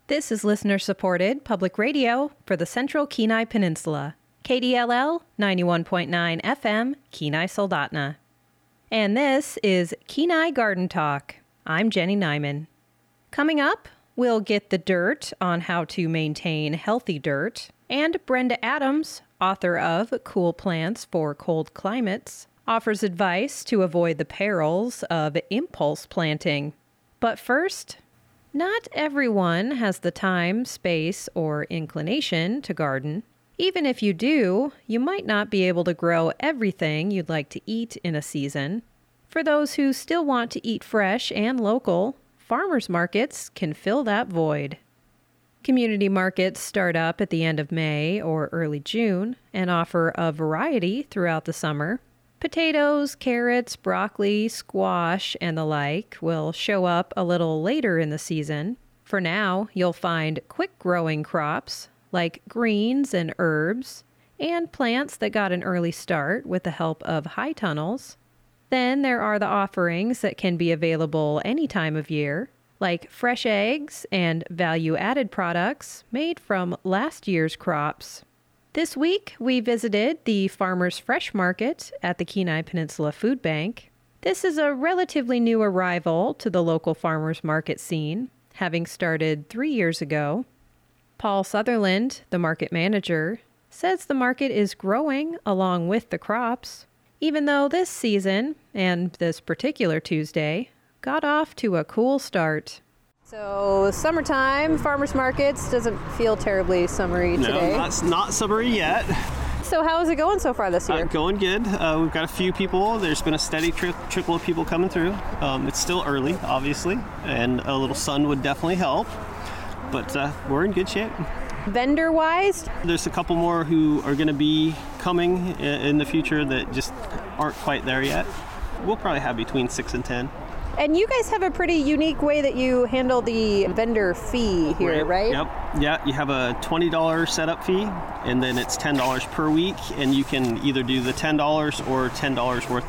This is listener-supported public radio for the Central Kenai Peninsula. KDLL 91.9 FM, Kenai Soldotna. And this is Kenai Garden Talk. I'm Jenny Nyman. Coming up, we'll get the dirt on how to maintain healthy dirt, and Brenda Adams, author of Cool Plants for Cold Climates, offers advice to avoid the perils of impulse planting. But first, not everyone has the time, space, or inclination to garden. Even if you do, you might not be able to grow everything you'd like to eat in a season. For those who still want to eat fresh and local, farmers markets can fill that void. Community markets start up at the end of May or early June and offer a variety throughout the summer. Potatoes, carrots, broccoli, squash, and the like will show up a little later in the season. For now, you'll find quick-growing crops like greens and herbs, and plants that got an early start with the help of high tunnels. Then there are the offerings that can be available any time of year, like fresh eggs and value-added products made from last year's crops. This week, we visited the Farmers Fresh Market at the Kenai Peninsula Food Bank. This is a relatively new arrival to the local farmers market scene, having started 3 years ago. Paul Sutherland, the market manager, says the market is growing along with the crops, even though this season, and this particular Tuesday, got off to a cool start. So summertime, farmers markets doesn't feel terribly summery today. No, it's not summery yet. So how is it going so far this year? Going good. We've got a few people. There's been a steady trickle of people coming through. It's still early, obviously, and a little sun would definitely help. But we're in good shape. Vendor-wise? There's a couple more who are going to be coming in the future that just aren't quite there yet. We'll probably have between 6 and 10. And you guys have a pretty unique way that you handle the vendor fee here, right? Yep. Yeah, you have a $20 setup fee, and then it's $10 per week, and you can either do the $10 or $10 worth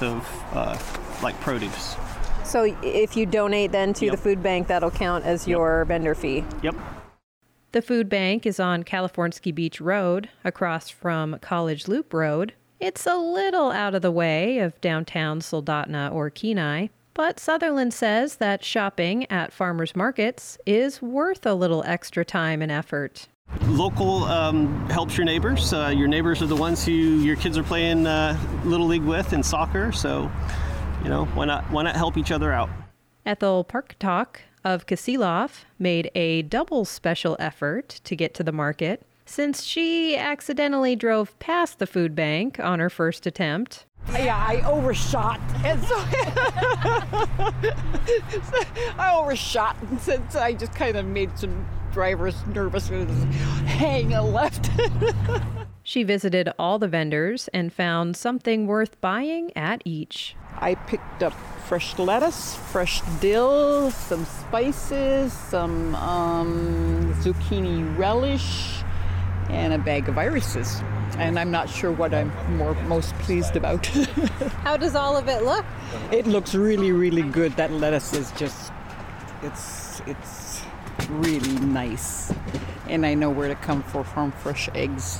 of like produce. So if you donate then to the food bank, that'll count as your vendor fee? Yep. The food bank is on California Beach Road, across from College Loop Road. It's a little out of the way of downtown Soldotna or Kenai, but Sutherland says that shopping at farmers markets is worth a little extra time and effort. Local helps your neighbors. Your neighbors are the ones who your kids are playing Little League with in soccer, so why not help each other out? Ethel Parktalk of Kasilof made a double special effort to get to the market since she accidentally drove past the food bank on her first attempt. Yeah, I overshot. And so I overshot, and since I just kind of made some drivers nervous with hang a left. She visited all the vendors and found something worth buying at each. I picked up fresh lettuce, fresh dill, some spices, some zucchini relish, and a bag of irises. And I'm not sure what I'm most pleased about. How does all of it look? It looks really, really good. That lettuce is just, it's really nice. And I know where to come for farm fresh eggs.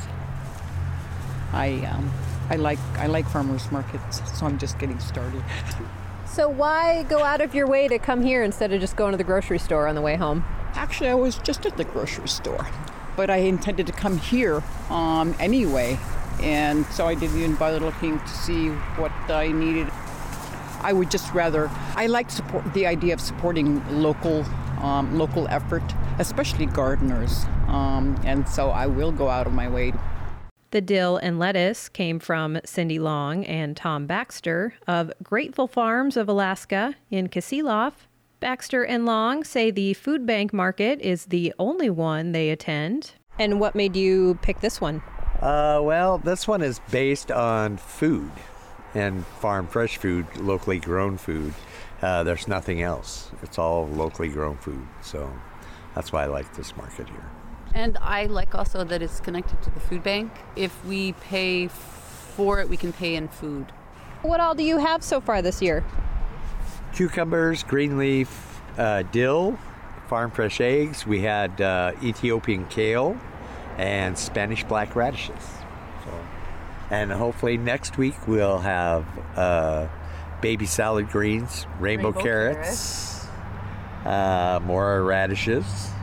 I like farmers markets, so I'm just getting started. So why go out of your way to come here instead of just going to the grocery store on the way home? Actually, I was just at the grocery store, but I intended to come here anyway, and so I didn't even bother looking to see what I needed. I would just rather, I like the idea of supporting local effort, especially gardeners, and so I will go out of my way. The dill and lettuce came from Cindy Long and Tom Baxter of Grateful Farms of Alaska in Kasilof. Baxter and Long say the food bank market is the only one they attend. And what made you pick this one? Well, this one is based on food and farm fresh food, locally grown food. There's nothing else. It's all locally grown food. So that's why I like this market here. And I like also that it's connected to the food bank. If we pay for it, we can pay in food. What all do you have so far this year? Cucumbers, green leaf, dill, farm fresh eggs. We had Ethiopian kale and Spanish black radishes. So, and hopefully next week we'll have baby salad greens, rainbow carrots. More radishes.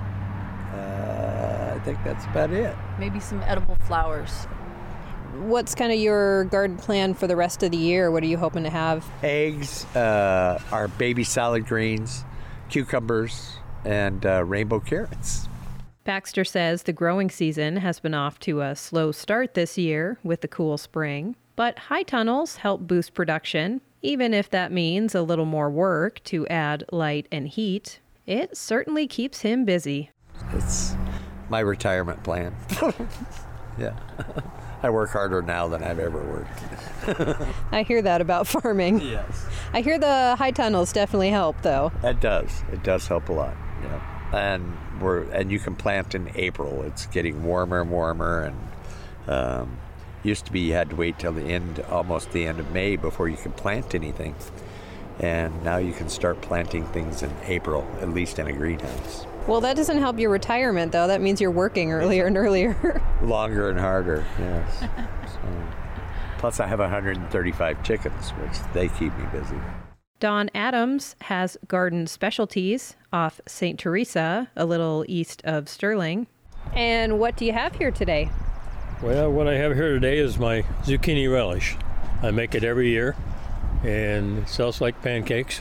I think that's about it. Maybe some edible flowers. What's kind of your garden plan for the rest of the year? What are you hoping to have? Eggs, our baby salad greens, cucumbers, and rainbow carrots. Baxter says the growing season has been off to a slow start this year with the cool spring, but high tunnels help boost production, even if that means a little more work to add light and heat. It certainly keeps him busy. It's my retirement plan. Yeah. I work harder now than I've ever worked. I hear that about farming. Yes. I hear the high tunnels definitely help, though. It does. It does help a lot. Yeah. And you can plant in April. It's getting warmer and warmer, and used to be you had to wait till almost the end of May before you could plant anything. And now you can start planting things in April, at least in a greenhouse. Well, that doesn't help your retirement, though. That means you're working earlier and earlier. Longer and harder, yes. Plus, I have 135 chickens, which they keep me busy. Don Adams has garden specialties off St. Teresa, a little east of Sterling. And what do you have here today? Well, what I have here today is my zucchini relish. I make it every year, and it sells like pancakes.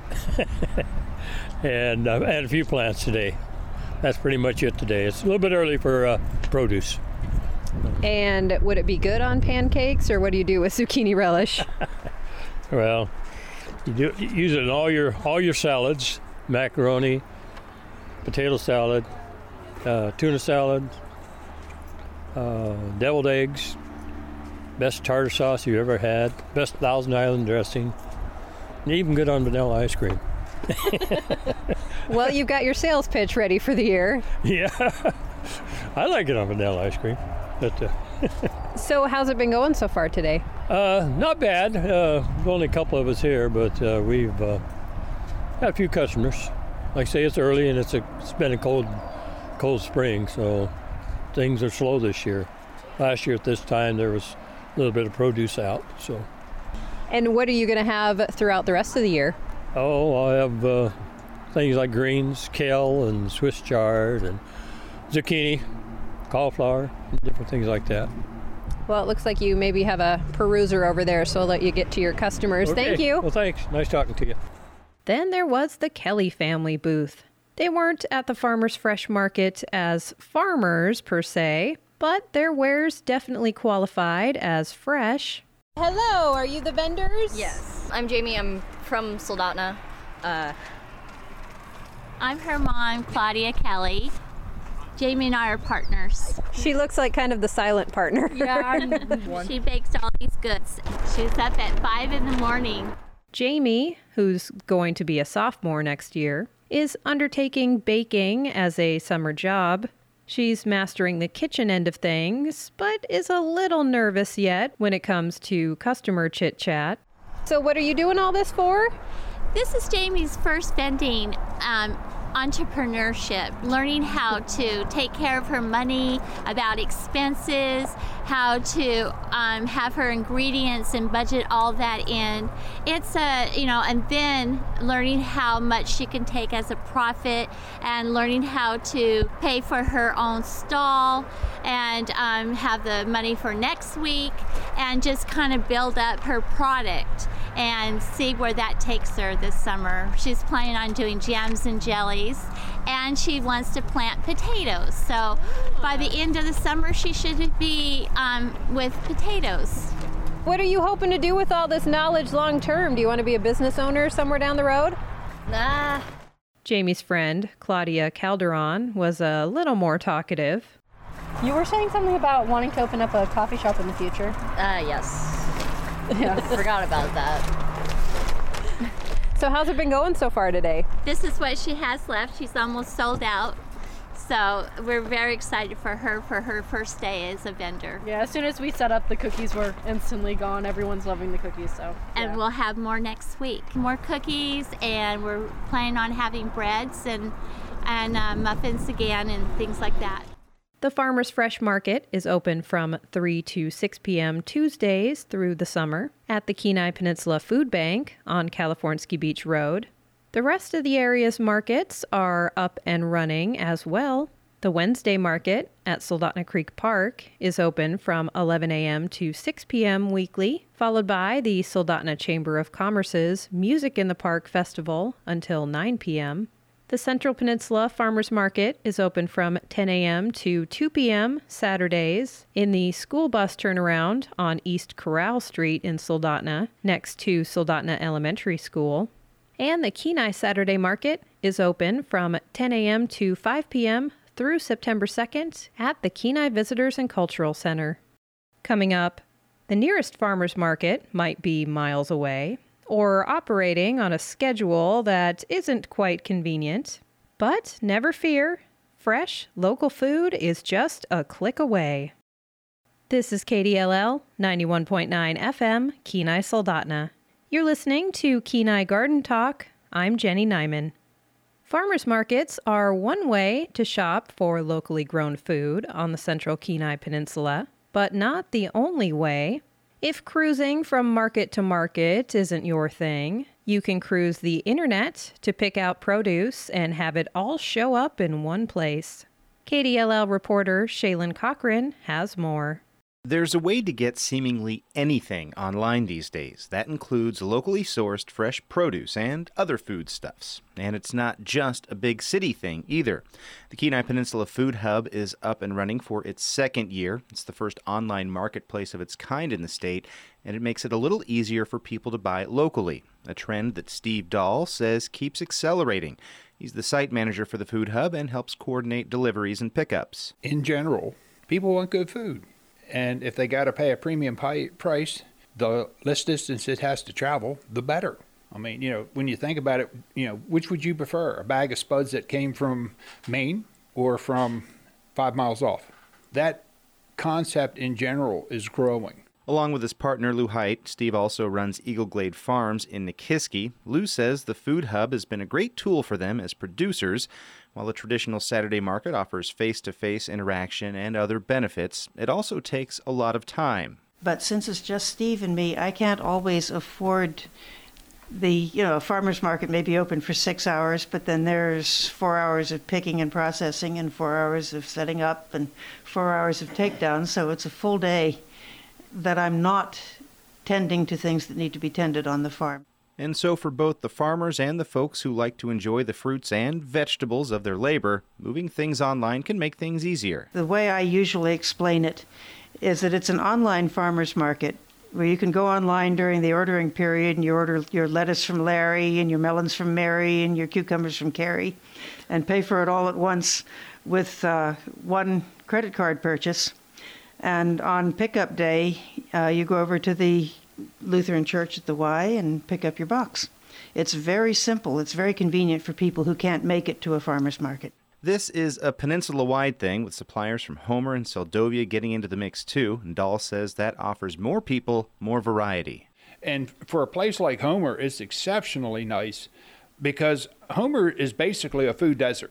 And I've had a few plants today. That's pretty much it today. It's a little bit early for produce. And would it be good on pancakes, or what do you do with zucchini relish? Well, you use it in all your salads: macaroni, potato salad, tuna salad, deviled eggs, best tartar sauce you've ever had, best Thousand Island dressing, and even good on vanilla ice cream. Well, you've got your sales pitch ready for the year. Yeah, I like it on vanilla ice cream. But So how's it been going so far today? not bad. Only a couple of us here, but we've had a few customers. Like I say, it's early and it's been a cold spring, so things are slow this year. Last year at this time there was a little bit of produce out. So. And what are you going to have throughout the rest of the year? Oh, I have things like greens, kale, and Swiss chard, and zucchini, cauliflower, and different things like that. Well, it looks like you maybe have a peruser over there, so I'll let you get to your customers. Okay. Thank you. Well, thanks. Nice talking to you. Then there was the Kelly family booth. They weren't at the Farmers Fresh Market as farmers, per se, but their wares definitely qualified as fresh. Hello, are you the vendors? Yes. I'm Jamie. I'm from Soldotna. I'm her mom, Claudia Kelly. Jamie and I are partners. She looks like kind of the silent partner. Yeah, she bakes all these goods. She's up at 5 in the morning. Jamie, who's going to be a sophomore next year, is undertaking baking as a summer job. She's mastering the kitchen end of things, but is a little nervous yet when it comes to customer chit-chat. So what are you doing all this for? This is Jamie's first vending entrepreneurship, learning how to take care of her money, about expenses, how to have her ingredients and budget all that in. It's and then learning how much she can take as a profit, and learning how to pay for her own stall and have the money for next week, and just kind of build up her product and see where that takes her this summer. She's planning on doing jams and jellies, and she wants to plant potatoes. So by the end of the summer, she should be with potatoes. What are you hoping to do with all this knowledge long term? Do you want to be a business owner somewhere down the road? Nah. Jamie's friend, Claudia Calderon, was a little more talkative. You were saying something about wanting to open up a coffee shop in the future. Yes. Yeah, forgot about that. So how's it been going so far today? This is what she has left. She's almost sold out. So we're very excited for her first day as a vendor. Yeah, as soon as we set up, the cookies were instantly gone. Everyone's loving the cookies, so. And yeah. we'll have more next week. More cookies, and we're planning on having breads and and muffins again and things like that. The Farmers Fresh Market is open from 3 to 6 p.m. Tuesdays through the summer at the Kenai Peninsula Food Bank on California Beach Road. The rest of the area's markets are up and running as well. The Wednesday market at Soldotna Creek Park is open from 11 a.m. to 6 p.m. weekly, followed by the Soldotna Chamber of Commerce's Music in the Park Festival until 9 p.m. The Central Peninsula Farmers Market is open from 10 a.m. to 2 p.m. Saturdays in the school bus turnaround on East Corral Street in Soldotna, next to Soldotna Elementary School. And the Kenai Saturday Market is open from 10 a.m. to 5 p.m. through September 2nd at the Kenai Visitors and Cultural Center. Coming up, the nearest farmers market might be miles away, or operating on a schedule that isn't quite convenient. But never fear, fresh, local food is just a click away. This is KDLL 91.9 FM, Kenai Soldotna. You're listening to Kenai Garden Talk. I'm Jenny Nyman. Farmers markets are one way to shop for locally grown food on the Central Kenai Peninsula, but not the only way. If cruising from market to market isn't your thing, you can cruise the internet to pick out produce and have it all show up in one place. KDLL reporter Shaylin Cochran has more. There's a way to get seemingly anything online these days. That includes locally sourced fresh produce and other foodstuffs. And it's not just a big city thing either. The Kenai Peninsula Food Hub is up and running for its second year. It's the first online marketplace of its kind in the state, and it makes it a little easier for people to buy locally, a trend that Steve Dahl says keeps accelerating. He's the site manager for the Food Hub and helps coordinate deliveries and pickups. In general, people want good food. And if they got to pay a premium price, the less distance it has to travel, the better. I mean, when you think about it, which would you prefer? A bag of spuds that came from Maine or from 5 miles off? That concept in general is growing. Along with his partner, Lou Height, Steve also runs Eagle Glade Farms in Nikiski. Lou says the Food Hub has been a great tool for them as producers. While the traditional Saturday market offers face-to-face interaction and other benefits, it also takes a lot of time. But since it's just Steve and me, I can't always afford the, a farmer's market may be open for 6 hours, but then there's 4 hours of picking and processing and 4 hours of setting up and 4 hours of takedown. So it's a full day that I'm not tending to things that need to be tended on the farm. And so for both the farmers and the folks who like to enjoy the fruits and vegetables of their labor, moving things online can make things easier. The way I usually explain it is that it's an online farmer's market where you can go online during the ordering period and you order your lettuce from Larry and your melons from Mary and your cucumbers from Carrie and pay for it all at once with one credit card purchase. And on pickup day, you go over to the Lutheran Church at the Y and pick up your box. It's very simple. It's very convenient for people who can't make it to a farmer's market. This is a peninsula-wide thing with suppliers from Homer and Seldovia getting into the mix too. And Dahl says that offers more people more variety. And for a place like Homer, it's exceptionally nice because Homer is basically a food desert.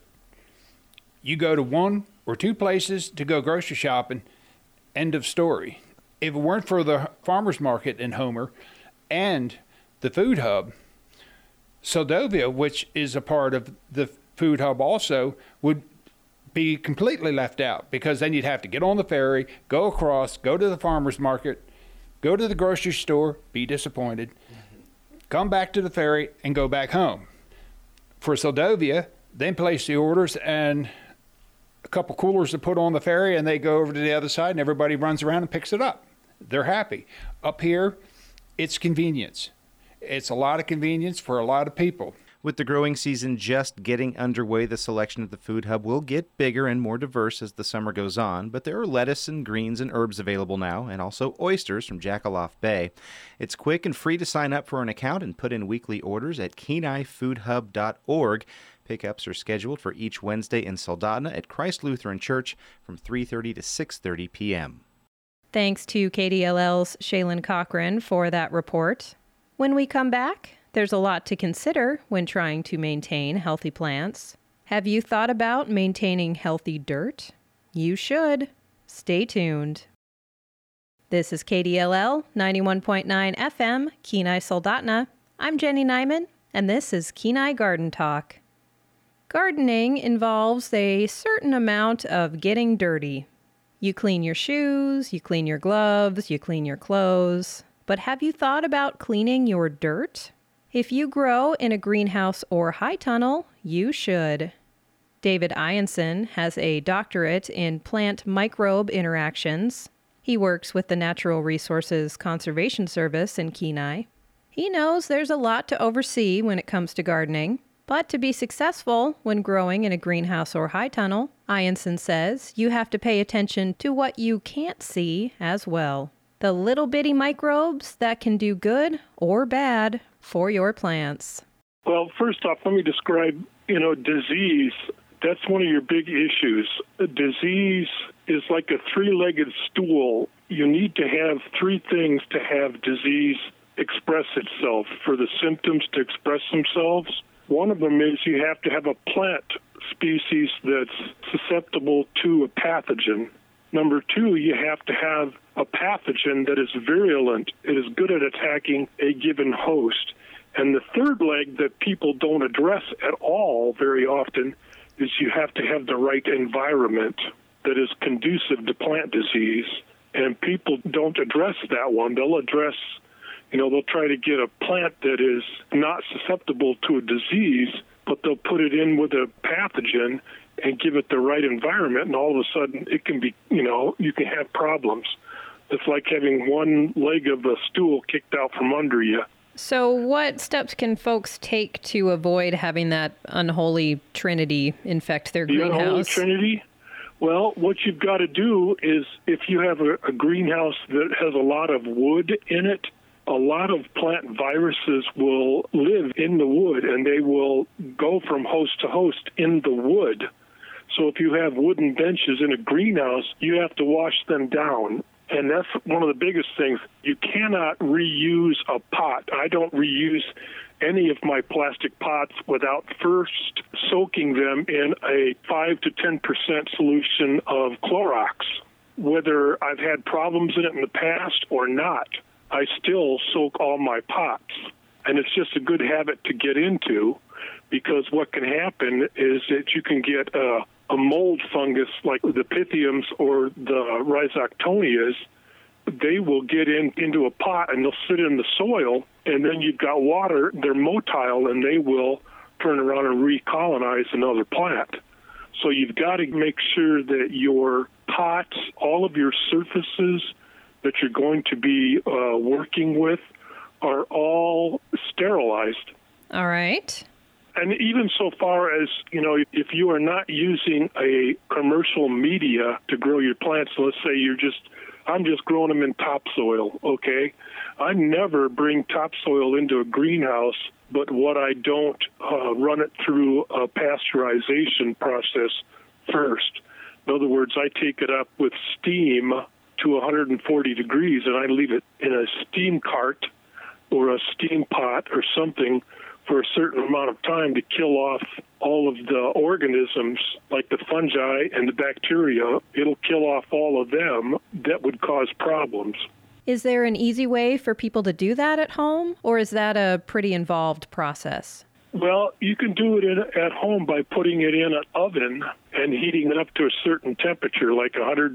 You go to one or two places to go grocery shopping, end of story. If it weren't for the farmer's market in Homer and the Food Hub, Seldovia, which is a part of the Food Hub also, would be completely left out because then you'd have to get on the ferry, go across, go to the farmer's market, go to the grocery store, be disappointed, come back to the ferry, and go back home. For Seldovia, then place the orders and a couple coolers to put on the ferry, and they go over to the other side, and everybody runs around and picks it up. They're happy. Up here, it's convenience. It's a lot of convenience for a lot of people. With the growing season just getting underway, the selection at the Food Hub will get bigger and more diverse as the summer goes on, but there are lettuce and greens and herbs available now, and also oysters from Jackaloff Bay. It's quick and free to sign up for an account and put in weekly orders at KenaiFoodHub.org. Pickups are scheduled for each Wednesday in Soldotna at Christ Lutheran Church from 3:30 to 6:30 p.m. Thanks to KDLL's Shaylin Cochran for that report. When we come back, there's a lot to consider when trying to maintain healthy plants. Have you thought about maintaining healthy dirt? You should. Stay tuned. This is KDLL 91.9 FM, Kenai Soldotna. I'm Jenny Nyman, and this is Kenai Garden Talk. Gardening involves a certain amount of getting dirty. You clean your shoes, you clean your gloves, you clean your clothes. But have you thought about cleaning your dirt? If you grow in a greenhouse or high tunnel, you should. David Ianson has a doctorate in plant microbe interactions. He works with the Natural Resources Conservation Service in Kenai. He knows there's a lot to oversee when it comes to gardening, but to be successful when growing in a greenhouse or high tunnel, Ianson says you have to pay attention to what you can't see as well. The little bitty microbes that can do good or bad for your plants. Well, first off, let me describe, disease. That's one of your big issues. Disease is like a three-legged stool. You need to have three things to have disease express itself, for the symptoms to express themselves. One of them is you have to have a plant species that's susceptible to a pathogen. Number two, you have to have a pathogen that is virulent. It is good at attacking a given host. And the third leg that people don't address at all very often is you have to have the right environment that is conducive to plant disease. And people don't address that one. They'll address, they'll try to get a plant that is not susceptible to a disease, but they'll put it in with a pathogen and give it the right environment, and all of a sudden it can be, you can have problems. It's like having one leg of a stool kicked out from under you. So what steps can folks take to avoid having that unholy trinity infect their greenhouse? The unholy trinity? Well, what you've got to do is, if you have a greenhouse that has a lot of wood in it, a lot of plant viruses will live in the wood, and they will go from host to host in the wood. So if you have wooden benches in a greenhouse, you have to wash them down. And that's one of the biggest things. You cannot reuse a pot. I don't reuse any of my plastic pots without first soaking them in a 5 to 10% solution of Clorox. Whether I've had problems in it in the past or not, I still soak all my pots. And it's just a good habit to get into, because what can happen is that you can get a mold fungus like the Pythiums or the Rhizoctonias. They will get into a pot and they'll sit in the soil, and then you've got water. They're motile, and they will turn around and recolonize another plant. So you've got to make sure that your pots, all of your surfaces that you're going to be working with, are all sterilized. All right. And even so far as, if you are not using a commercial media to grow your plants, let's say I'm just growing them in topsoil, okay? I never bring topsoil into a greenhouse, but what I don't run it through a pasteurization process first. In other words, I take it up with steam to 140 degrees, and I leave it in a steam cart or a steam pot or something for a certain amount of time to kill off all of the organisms like the fungi and the bacteria. It'll kill off all of them that would cause problems. Is there an easy way for people to do that at home, or is that a pretty involved process? Well, you can do it at home by putting it in an oven and heating it up to a certain temperature, like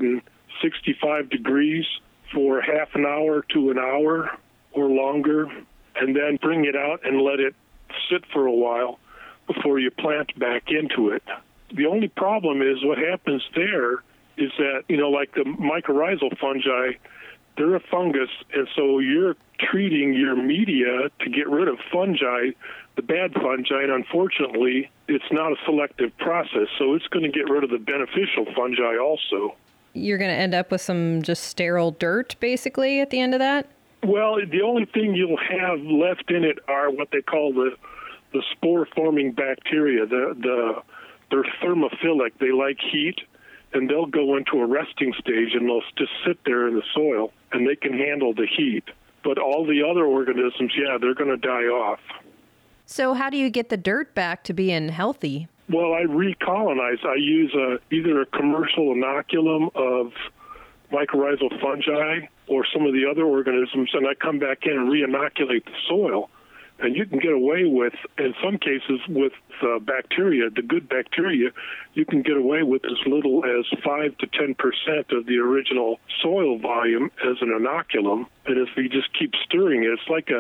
165 degrees for half an hour to an hour or longer, and then bring it out and let it sit for a while before you plant back into it. The only problem is what happens there is that, like the mycorrhizal fungi, they're a fungus, and so you're treating your media to get rid of fungi, the bad fungi, and unfortunately, it's not a selective process, so it's going to get rid of the beneficial fungi also. You're going to end up with some just sterile dirt, basically, at the end of that? Well, the only thing you'll have left in it are what they call the spore-forming bacteria. They're thermophilic. They like heat, and they'll go into a resting stage, and they'll just sit there in the soil, and they can handle the heat. But all the other organisms, they're going to die off. So how do you get the dirt back to being healthy? Well, I recolonize. I use either a commercial inoculum of mycorrhizal fungi or some of the other organisms, and I come back in and re-inoculate the soil. And you can get away with, in some cases, with bacteria, the good bacteria, you can get away with as little as 5 to 10% of the original soil volume as an inoculum. And if you just keep stirring it, it's like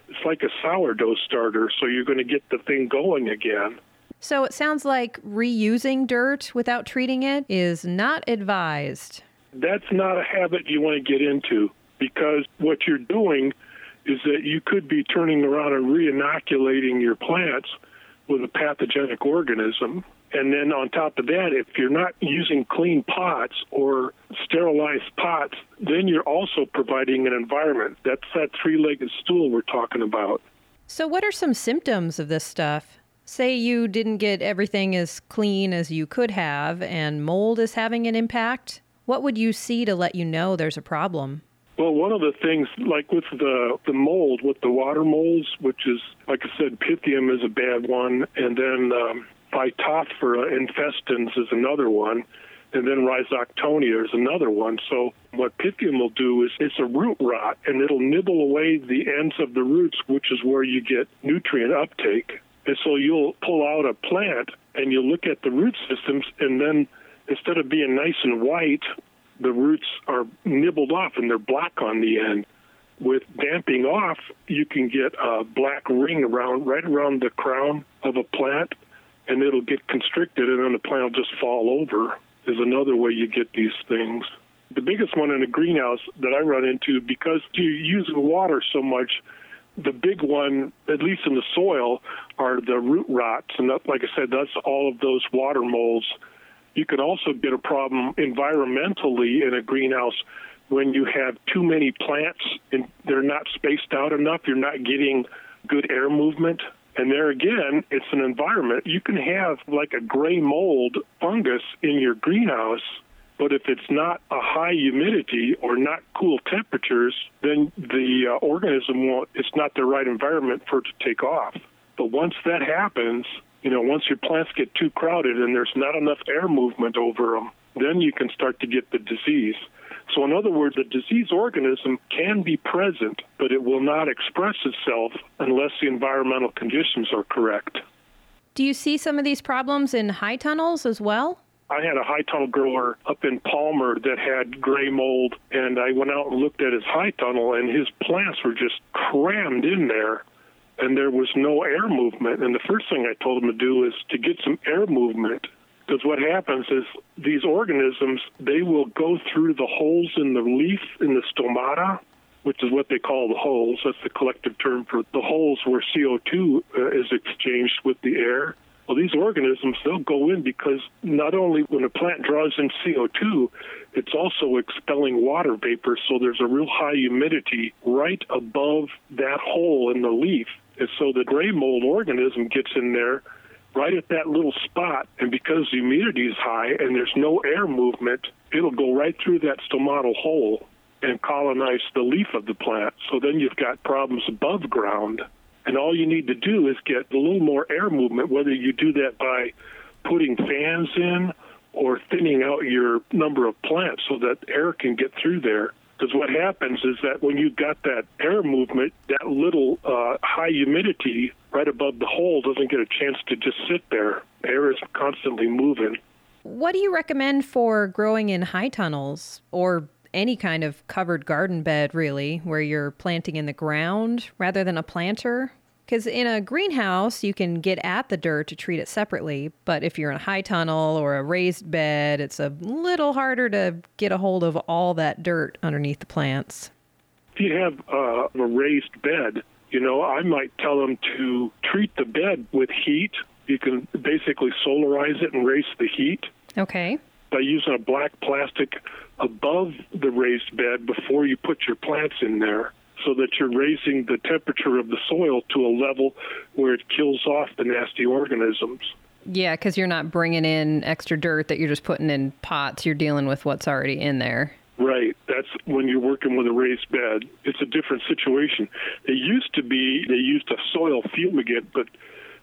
a sourdough starter. So you're going to get the thing going again. So it sounds like reusing dirt without treating it is not advised. That's not a habit you want to get into, because what you're doing is that you could be turning around and re-inoculating your plants with a pathogenic organism. And then on top of that, if you're not using clean pots or sterilized pots, then you're also providing an environment. That's that three-legged stool we're talking about. So what are some symptoms of this stuff? Say you didn't get everything as clean as you could have and mold is having an impact. What would you see to let you know there's a problem? Well, one of the things, like with the mold, with the water molds, which is, like I said, Pythium is a bad one, and then Phytophthora infestans is another one, and then Rhizoctonia is another one. So what Pythium will do is it's a root rot, and it'll nibble away the ends of the roots, which is where you get nutrient uptake. And so you'll pull out a plant, and you'll look at the root systems, and then instead of being nice and white, the roots are nibbled off and they're black on the end. With damping off, you can get a black ring right around the crown of a plant, and it'll get constricted, and then the plant will just fall over. Is another way you get these things. The biggest one in a greenhouse that I run into, because you're using water so much, the big one, at least in the soil, are the root rots. And that, like I said, that's all of those water molds. You can also get a problem environmentally in a greenhouse when you have too many plants and they're not spaced out enough. You're not getting good air movement. And there again, it's an environment. You can have like a gray mold fungus in your greenhouse, but if it's not a high humidity or not cool temperatures, then the organism it's not the right environment for it to take off. But once that happens, once your plants get too crowded and there's not enough air movement over them, then you can start to get the disease. So in other words, the disease organism can be present, but it will not express itself unless the environmental conditions are correct. Do you see some of these problems in high tunnels as well? I had a high tunnel grower up in Palmer that had gray mold, and I went out and looked at his high tunnel, and his plants were just crammed in there. And there was no air movement. And the first thing I told him to do is to get some air movement. Because what happens is these organisms, they will go through the holes in the leaf, in the stomata, which is what they call the holes. That's the collective term for the holes where CO2 is exchanged with the air. Well, these organisms, they'll go in because not only when a plant draws in CO2, it's also expelling water vapor. So there's a real high humidity right above that hole in the leaf. And so the gray mold organism gets in there right at that little spot, and because the humidity is high and there's no air movement, it'll go right through that stomatal hole and colonize the leaf of the plant. So then you've got problems above ground, and all you need to do is get a little more air movement, whether you do that by putting fans in or thinning out your number of plants so that air can get through there. Because what happens is that when you've got that air movement, that little high humidity right above the hole doesn't get a chance to just sit there. Air is constantly moving. What do you recommend for growing in high tunnels or any kind of covered garden bed, really, where you're planting in the ground rather than a planter? Because in a greenhouse, you can get at the dirt to treat it separately. But if you're in a high tunnel or a raised bed, it's a little harder to get a hold of all that dirt underneath the plants. If you have a raised bed, I might tell them to treat the bed with heat. You can basically solarize it and raise the heat. Okay. By using a black plastic above the raised bed before you put your plants in there, so that you're raising the temperature of the soil to a level where it kills off the nasty organisms. Yeah, because you're not bringing in extra dirt that you're just putting in pots. You're dealing with what's already in there. Right. That's when you're working with a raised bed. It's a different situation. They used a soil fumigant, but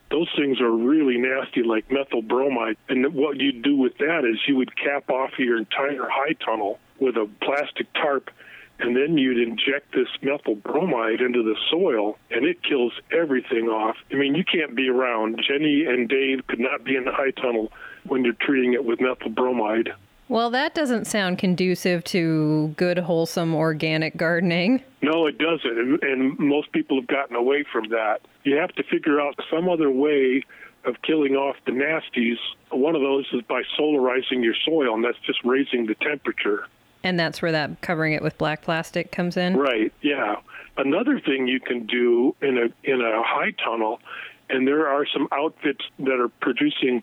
Those things are really nasty, like methyl bromide. And what you'd do with that is you would cap off your entire high tunnel with a plastic tarp, and then you'd inject this methyl bromide into the soil, and it kills everything off. I mean, you can't be around. Jenny and Dave could not be in the high tunnel when you're treating it with methyl bromide. Well, that doesn't sound conducive to good, wholesome, organic gardening. No, it doesn't, and most people have gotten away from that. You have to figure out some other way of killing off the nasties. One of those is by solarizing your soil, and that's just raising the temperature. And that's where that covering it with black plastic comes in? Right, yeah. Another thing you can do in a high tunnel, and there are some outfits that are producing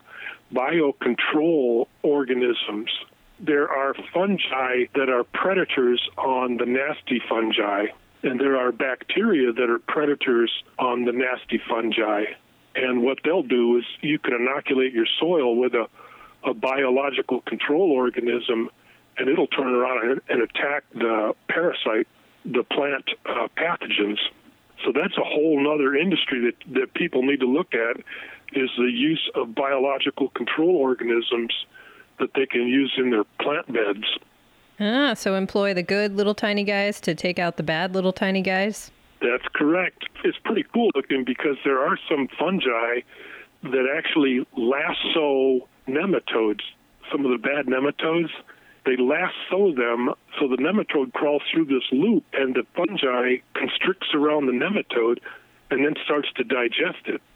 biocontrol organisms. There are fungi that are predators on the nasty fungi, and there are bacteria that are predators on the nasty fungi. And what they'll do is you can inoculate your soil with a biological control organism, and it'll turn around and attack the parasite, the plant pathogens. So that's a whole other industry that people need to look at, is the use of biological control organisms that they can use in their plant beds. So employ the good little tiny guys to take out the bad little tiny guys? That's correct. It's pretty cool looking because there are some fungi that actually lasso nematodes, some of the bad nematodes. They lasso them so the nematode crawls through this loop and the fungi constricts around the nematode and then starts to digest it.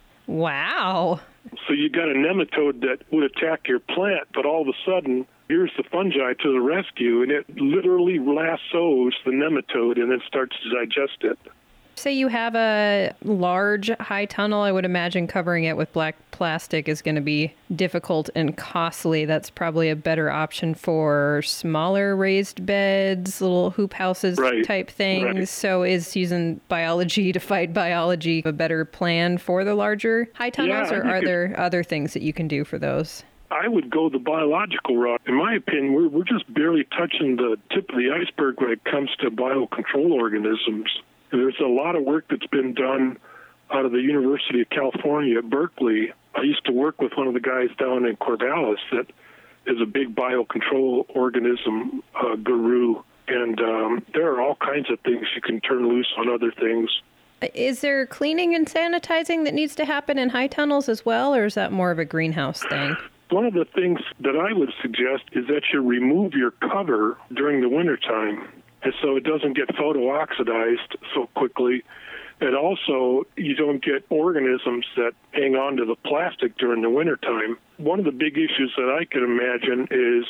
Wow. So you got a nematode that would attack your plant, but all of a sudden, here's the fungi to the rescue, and it literally lassos the nematode and then starts to digest it. Say you have a large high tunnel, I would imagine covering it with black plastic is going to be difficult and costly. That's probably a better option for smaller raised beds, little hoop houses type things. Right. So is using biology to fight biology a better plan for the larger high tunnels, or are there other things that you can do for those? I would go the biological route. In my opinion, we're just barely touching the tip of the iceberg when it comes to biocontrol organisms. And there's a lot of work that's been done out of the University of California at Berkeley. I used to work with one of the guys down in Corvallis that is a big biocontrol organism guru. And there are all kinds of things you can turn loose on other things. Is there cleaning and sanitizing that needs to happen in high tunnels as well, or is that more of a greenhouse thing? One of the things that I would suggest is that you remove your cover during the wintertime, and so it doesn't get photo-oxidized so quickly. And also, you don't get organisms that hang on to the plastic during the wintertime. One of the big issues that I can imagine is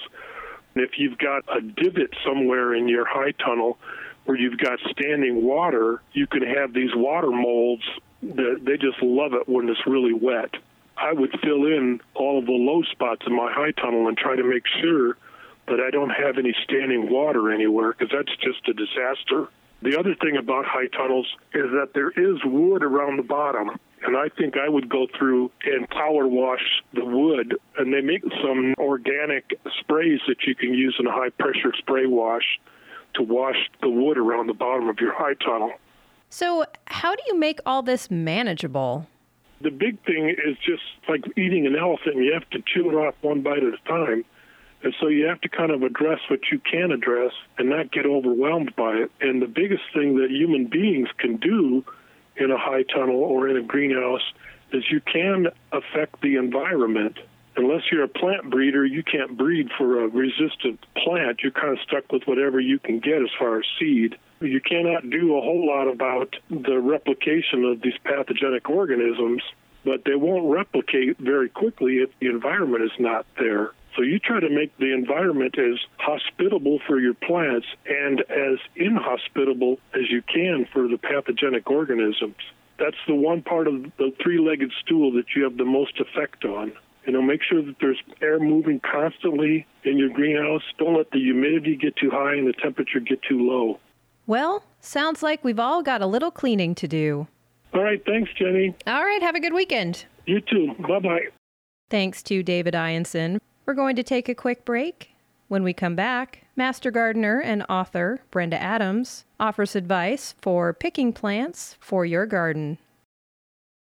if you've got a divot somewhere in your high tunnel where you've got standing water, you can have these water molds that they just love it when it's really wet. I would fill in all of the low spots in my high tunnel and try to make sure that I don't have any standing water anywhere, because that's just a disaster. The other thing about high tunnels is that there is wood around the bottom, and I think I would go through and power wash the wood, and they make some organic sprays that you can use in a high-pressure spray wash to wash the wood around the bottom of your high tunnel. So how do you make all this manageable? The big thing is just like eating an elephant. You have to chew it off one bite at a time. And so you have to kind of address what you can address and not get overwhelmed by it. And the biggest thing that human beings can do in a high tunnel or in a greenhouse is you can affect the environment. Unless you're a plant breeder, you can't breed for a resistant plant. You're kind of stuck with whatever you can get as far as seed. You cannot do a whole lot about the replication of these pathogenic organisms, but they won't replicate very quickly if the environment is not there. So you try to make the environment as hospitable for your plants and as inhospitable as you can for the pathogenic organisms. That's the one part of the three-legged stool that you have the most effect on. Make sure that there's air moving constantly in your greenhouse. Don't let the humidity get too high and the temperature get too low. Well, sounds like we've all got a little cleaning to do. All right, thanks, Jenny. All right, have a good weekend. You too. Bye-bye. Thanks to David Ianson. We're going to take a quick break. When we come back, master gardener and author Brenda Adams offers advice for picking plants for your garden.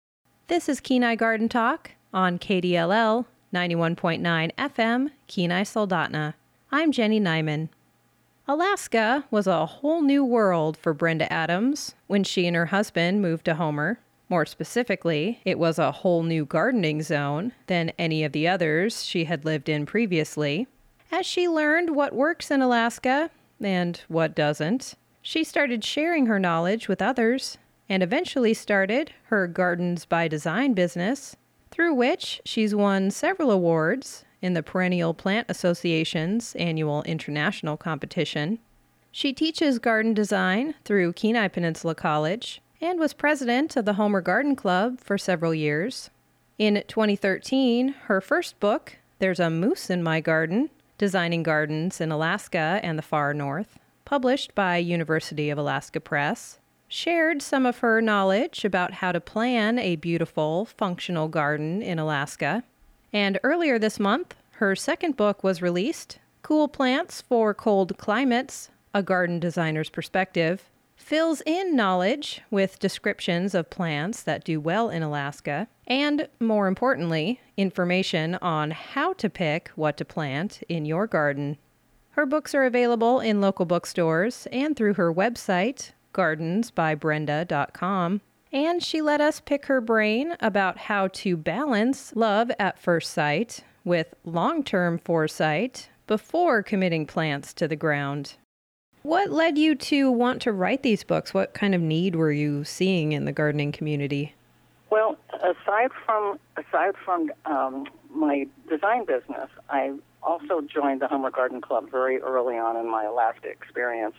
This is Kenai Garden Talk on KDLL 91.9 FM, Kenai Soldotna. I'm Jenny Nyman. Alaska was a whole new world for Brenda Adams when she and her husband moved to Homer. More specifically, it was a whole new gardening zone than any of the others she had lived in previously. As she learned what works in Alaska and what doesn't, she started sharing her knowledge with others and eventually started her Gardens by Design business, through which she's won several awards in the Perennial Plant Association's annual international competition. She teaches garden design through Kenai Peninsula College and was president of the Homer Garden Club for several years. In 2013, her first book, There's a Moose in My Garden, Designing Gardens in Alaska and the Far North, published by University of Alaska Press, shared some of her knowledge about how to plan a beautiful, functional garden in Alaska. And earlier this month, her second book was released, Cool Plants for Cold Climates, A Garden Designer's Perspective, fills in knowledge with descriptions of plants that do well in Alaska, and, more importantly, information on how to pick what to plant in your garden. Her books are available in local bookstores and through her website, gardensbybrenda.com, and she let us pick her brain about how to balance love at first sight with long-term foresight before committing plants to the ground. What led you to want to write these books? What kind of need were you seeing in the gardening community? Well, aside from my design business, I also joined the Homer Garden Club very early on in my Alaska experience.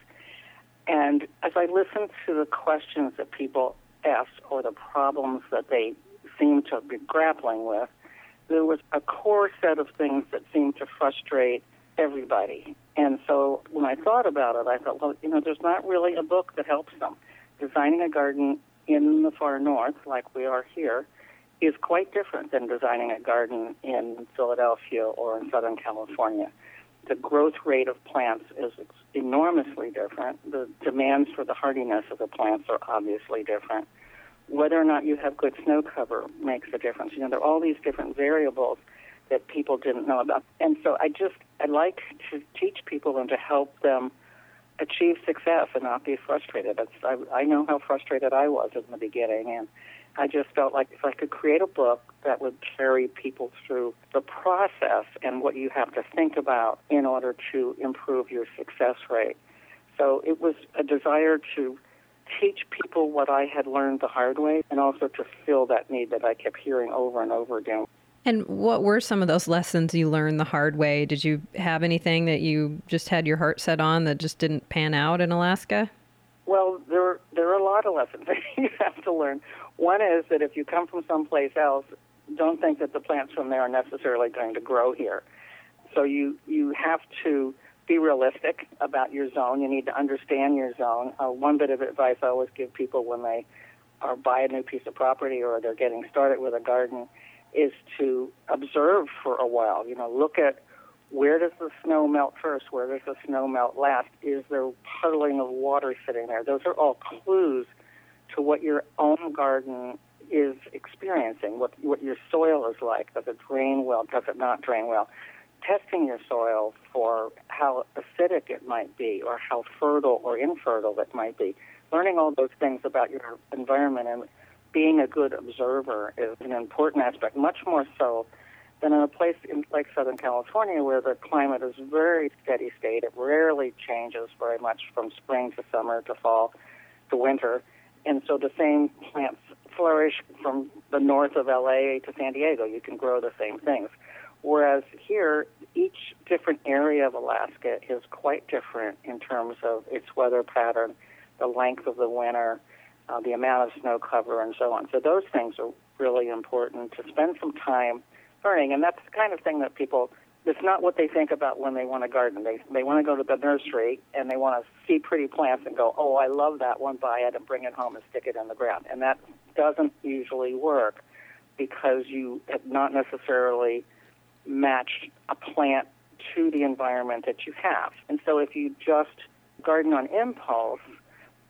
And as I listened to the questions that people asked or the problems that they seemed to be grappling with, there was a core set of things that seemed to frustrate everybody. And so when I thought about it, I thought, well, there's not really a book that helps them. Designing a garden in the far north, like we are here, is quite different than designing a garden in Philadelphia or in Southern California. The growth rate of plants is enormously different. The demands for the hardiness of the plants are obviously different. Whether or not you have good snow cover makes a difference. There are all these different variables that people didn't know about. And so I like to teach people and to help them achieve success and not be frustrated. I know how frustrated I was in the beginning, and I just felt like if I could create a book that would carry people through the process and what you have to think about in order to improve your success rate. So it was a desire to teach people what I had learned the hard way and also to fill that need that I kept hearing over and over again. And what were some of those lessons you learned the hard way? Did you have anything that you just had your heart set on that just didn't pan out in Alaska? Well, there are a lot of lessons that you have to learn. One is that if you come from someplace else, don't think that the plants from there are necessarily going to grow here. So you have to be realistic about your zone. You need to understand your zone. One bit of advice I always give people when they buy a new piece of property or they're getting started with a garden is to observe for a while. Look at where does the snow melt first, where does the snow melt last, is there puddling of water sitting there? Those are all clues to what your own garden is experiencing, what your soil is like. Does it drain well? Does it not drain well? Testing your soil for how acidic it might be or how fertile or infertile it might be. Learning all those things about your environment and being a good observer is an important aspect, much more so than in a place like Southern California where the climate is very steady state. It rarely changes very much from spring to summer to fall to winter. And so the same plants flourish from the north of LA to San Diego. You can grow the same things. Whereas here, each different area of Alaska is quite different in terms of its weather pattern, the length of the winter, the amount of snow cover, and so on. So those things are really important to spend some time learning. And that's the kind of thing that people, it's not what they think about when they want to garden. They want to go to the nursery and they want to see pretty plants and go, oh, I love that one, buy it and bring it home and stick it in the ground. And that doesn't usually work because you have not necessarily matched a plant to the environment that you have. And so if you just garden on impulse,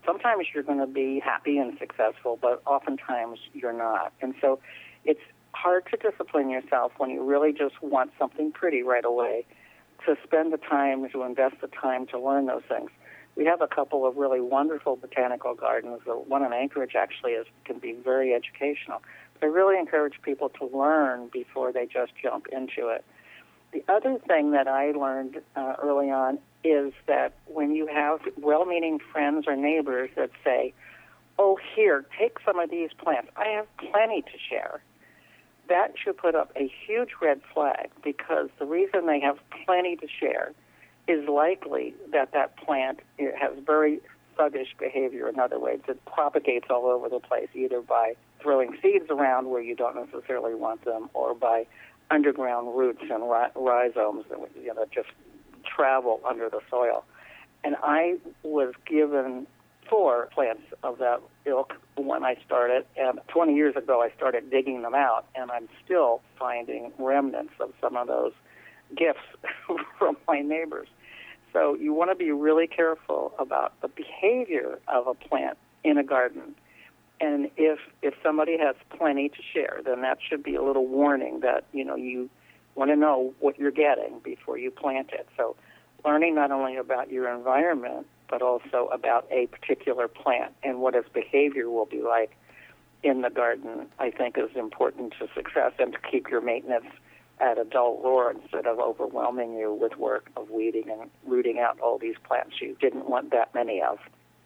sometimes you're going to be happy and successful, but oftentimes you're not. And so it's hard to discipline yourself when you really just want something pretty right away, to spend the time, to invest the time to learn those things. We have a couple of really wonderful botanical gardens. The one in Anchorage actually can be very educational. But I really encourage people to learn before they just jump into it. The other thing that I learned early on is that when you have well-meaning friends or neighbors that say, oh, here, take some of these plants, I have plenty to share, that should put up a huge red flag, because the reason they have plenty to share is likely that plant has very thuggish behavior. In other words, it propagates all over the place, either by throwing seeds around where you don't necessarily want them, or by underground roots and rhizomes that just travel under the soil. And I was given 4 plants of that ilk when I started, and 20 years ago I started digging them out, and I'm still finding remnants of some of those gifts from my neighbors. So you want to be really careful about the behavior of a plant in a garden. And if somebody has plenty to share, then that should be a little warning that, you want to know what you're getting before you plant it. So learning not only about your environment, but also about a particular plant and what its behavior will be like in the garden, I think is important to success, and to keep your maintenance at a dull roar instead of overwhelming you with work of weeding and rooting out all these plants you didn't want that many of.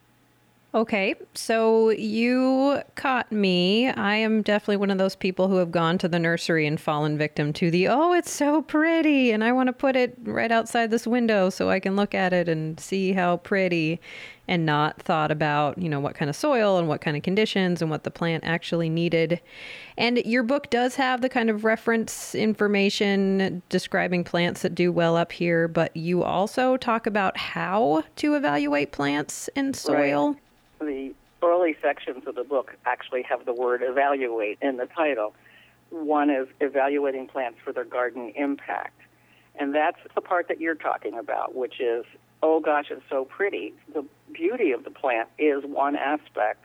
Okay, so you caught me. I am definitely one of those people who have gone to the nursery and fallen victim to oh, it's so pretty, and I want to put it right outside this window so I can look at it and see how pretty, and not thought about, what kind of soil and what kind of conditions and what the plant actually needed. And your book does have the kind of reference information describing plants that do well up here, but you also talk about how to evaluate plants in soil. Right. The early sections of the book actually have the word evaluate in the title. One is evaluating plants for their garden impact. And that's the part that you're talking about, which is, oh gosh, it's so pretty. The beauty of the plant is one aspect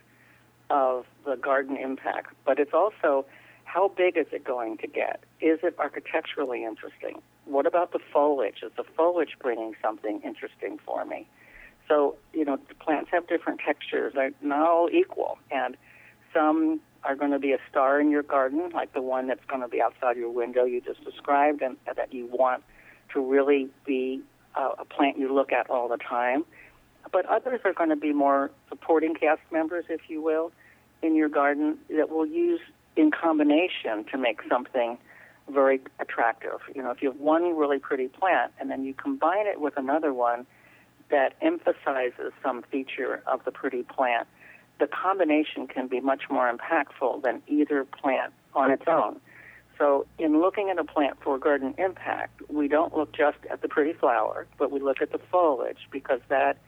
of the garden impact, but it's also how big is it going to get? Is it architecturally interesting? What about the foliage? Is the foliage bringing something interesting for me? So, plants have different textures. They're not all equal. And some are going to be a star in your garden, like the one that's going to be outside your window you just described, and that you want to really be a plant you look at all the time. But others are going to be more supporting cast members, if you will, in your garden that will use in combination to make something very attractive. If you have one really pretty plant and then you combine it with another one that emphasizes some feature of the pretty plant, the combination can be much more impactful than either plant on its own. So in looking at a plant for garden impact, we don't look just at the pretty flower, but we look at the foliage, because that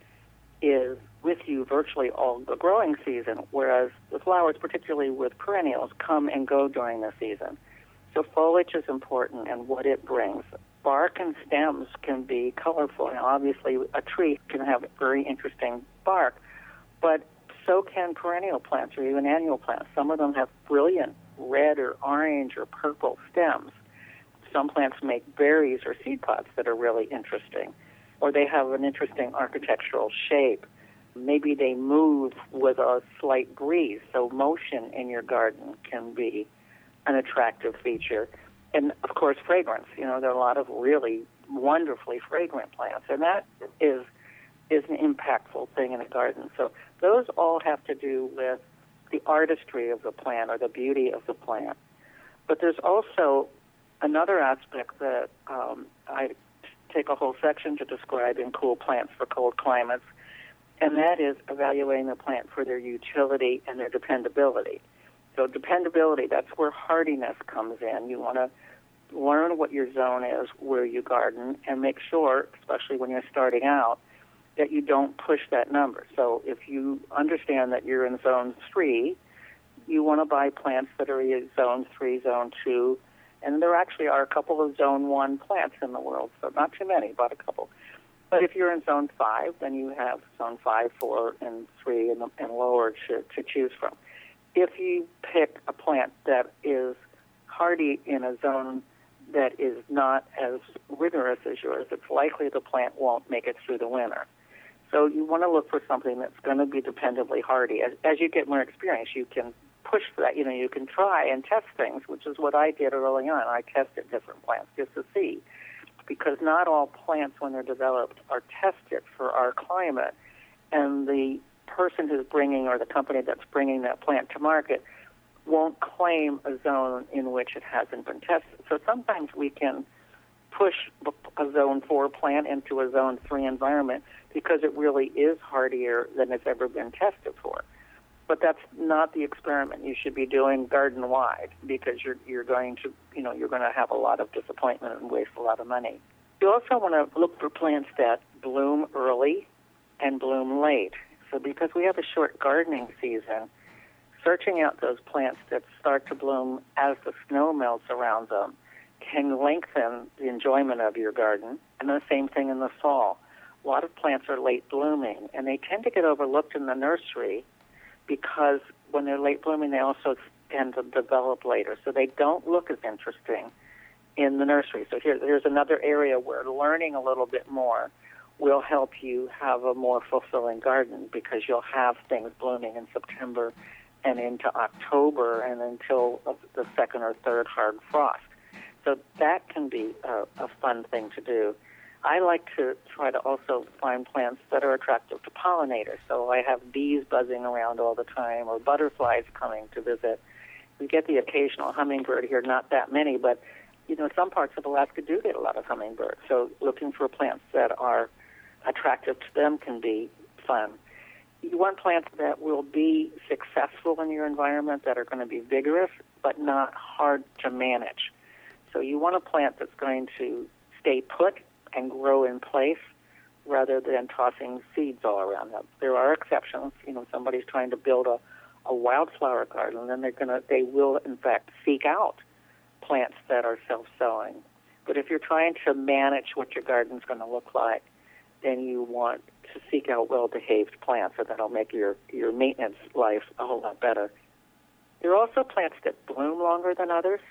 is with you virtually all the growing season, whereas the flowers, particularly with perennials, come and go during the season. So foliage is important and what it brings. Bark and stems can be colorful. Now, obviously, a tree can have very interesting bark, but so can perennial plants or even annual plants. Some of them have brilliant red or orange or purple stems. Some plants make berries or seed pods that are really interesting, or they have an interesting architectural shape. Maybe they move with a slight breeze, so motion in your garden can be an attractive feature. And, of course, fragrance. There are a lot of really wonderfully fragrant plants, and that is an impactful thing in a garden. So those all have to do with the artistry of the plant or the beauty of the plant. But there's also another aspect that I take a whole section to describe in Cool Plants for Cold Climates, and that is evaluating the plant for their utility and their dependability. So dependability, that's where hardiness comes in. You want to learn what your zone is, where you garden, and make sure, especially when you're starting out, that you don't push that number. So if you understand that you're in zone 3, you want to buy plants that are in zone 3, zone 2, and there actually are a couple of zone 1 plants in the world, so not too many, but a couple. But if you're in Zone 5, then you have Zone 5, 4, and 3 and lower to choose from. If you pick a plant that is hardy in a zone that is not as rigorous as yours, it's likely the plant won't make it through the winter. So you want to look for something that's going to be dependably hardy. As you get more experience, you can push that. You can try and test things, which is what I did early on. I tested different plants just to see, because not all plants, when they're developed, are tested for our climate, and the person who's bringing, or the company that's bringing that plant to market, won't claim a zone in which it hasn't been tested. So sometimes we can push a Zone 4 plant into a Zone 3 environment because it really is hardier than it's ever been tested for. But that's not the experiment you should be doing garden-wide, because you're going to have a lot of disappointment and waste a lot of money. You also want to look for plants that bloom early and bloom late. So because we have a short gardening season, searching out those plants that start to bloom as the snow melts around them can lengthen the enjoyment of your garden. And the same thing in the fall. A lot of plants are late blooming, and they tend to get overlooked in the nursery because when they're late blooming, they also tend to develop later. So they don't look as interesting in the nursery. So here's another area where learning a little bit more will help you have a more fulfilling garden, because you'll have things blooming in September and into October and until the second or third hard frost. So that can be a fun thing to do. I like to try to also find plants that are attractive to pollinators. So I have bees buzzing around all the time, or butterflies coming to visit. We get the occasional hummingbird here, not that many, but some parts of Alaska do get a lot of hummingbirds. So looking for plants that are attractive to them can be fun. You want plants that will be successful in your environment, that are going to be vigorous, but not hard to manage. So you want a plant that's going to stay put and grow in place rather than tossing seeds all around them. There are exceptions. Somebody's trying to build a wildflower garden, then they will in fact seek out plants that are self-sowing. But if you're trying to manage what your garden's going to look like, then you want to seek out well-behaved plants, and that'll make your maintenance life a whole lot better. There are also plants that bloom longer than others.